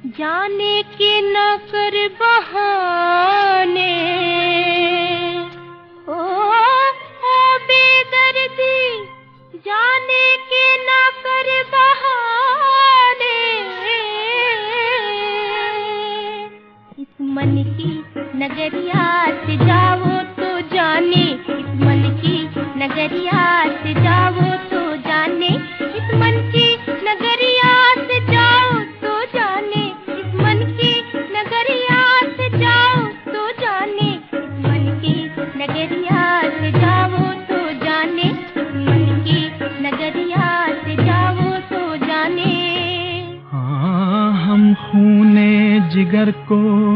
जाने के न कर बहाने, ओ बेदर्दी, जाने के न कर बहाने। इस मन की नगरिया से जाओ तो जाने, इस मन की नगरिया से जाओ तो जाने, इस मन की नगरिया से जाओ तो जाने, इस मन की नगरिया से जाओ तो जाने, इस मन की नगरिया से जाओ तो जाने, इस मन की नगरिया से जाओ तो जाने। हाँ, हम खूने जिगर को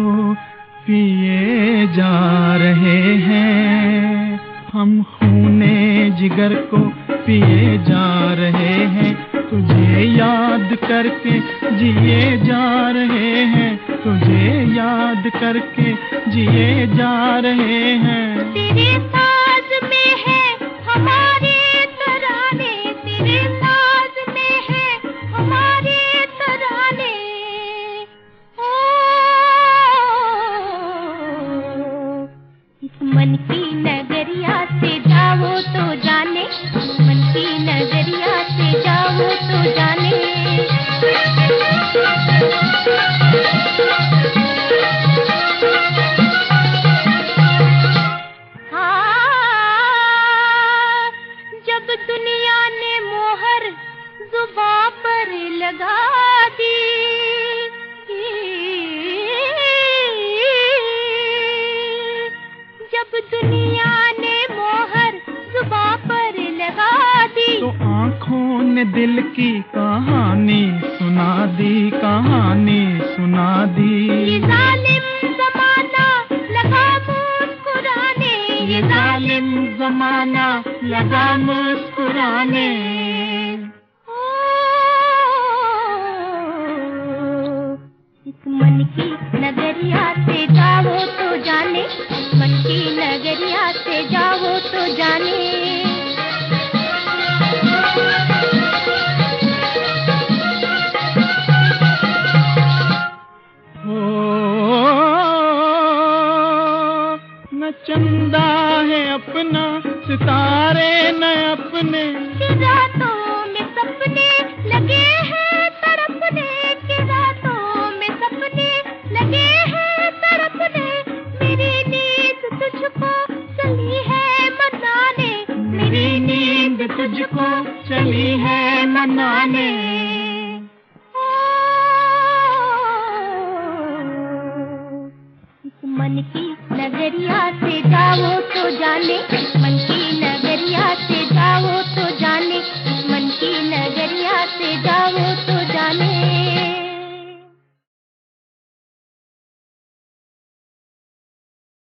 पिए जा रहे हैं, हम खूने जिगर को पिए जा रहे हैं, तुझे याद करके जिए जा रहे हैं, तुझे याद करके जिए जा रहे हैं। तेरे साज में है हमारे तराने, तेरे साज में है हमारे तराने। ओ इस मन की नगरिया से जाओ तो जाने, इस मन की नगरिया से जाओ तो जाने। जब दुनिया ने मोहर जुबां पर लगा दी, जब दुनिया ने मोहर जुबां पर लगा दी, तो आँखों ने दिल की कहानी सुना दी, कहानी सुना दी। ये जालिम ज़माना लगा मुस्कुराने, ये जालिम ज़माना लगा मुस्कुराने। इस मन की नगरिया से जाओ तो जाने, इस मन की नगरिया से जाओ तो जाने। न चंदा है अपना, सितारे न अपने, कि रातों में सपने लगे हैं तड़पने, कि रातों में सपने लगे हैं तड़पने। मेरी नींद तुझको चली है मनाने, मेरी नींद तुझको चली है मनाने। इस मन की नगरिया से जाओ तो जाने,